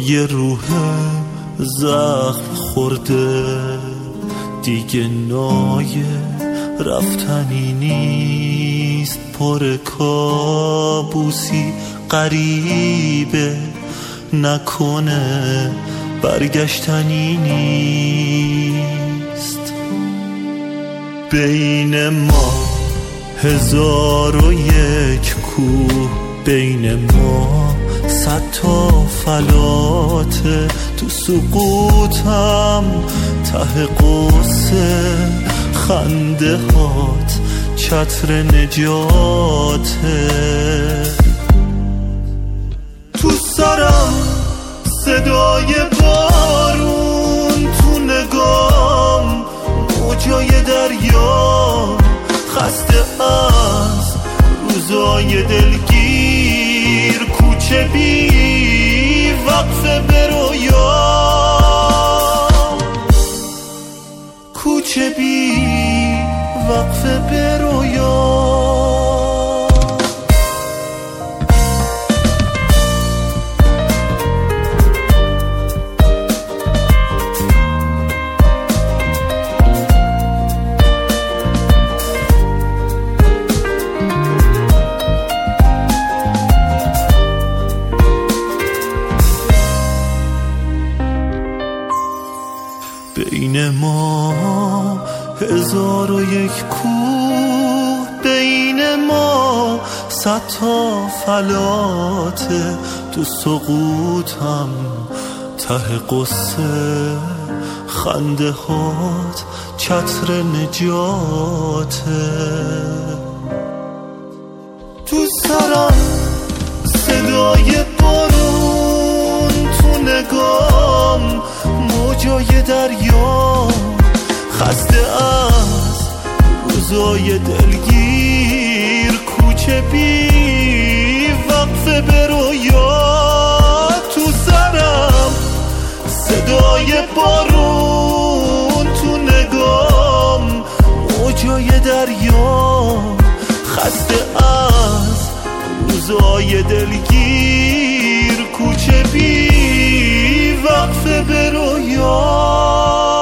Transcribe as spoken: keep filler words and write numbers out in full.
یه روح زخم خورده دیگه نایه رفتنی نیست، پر کابوسی غریبه نکنه برگشتنی نیست. بین ما هزار و یک کوه، بین ما صد تا فلاته، تو سقوطم ته قصه خنده هات چتر نجاته. تو سرم صدای بارون، تو نگام موجای دریا، خسته از روزای دلگیر، کوچه بی وقفه به رویا، کوچه بی وقفه به رویا. بین ما هزار و یک کوه، بین ما صد تا فلاته، تو سقوطم ته قصه خنده هات چتر نجاته. تو سرم صدای بارون، تو نگام موجای دریا، خسته از روزای دلگیر، کوچه بی وقفه به رویا. تو سرم صدای بارون، تو نگام موجای دریا، خسته از روزای دلگیر، کوچه بی وقفه به رویا.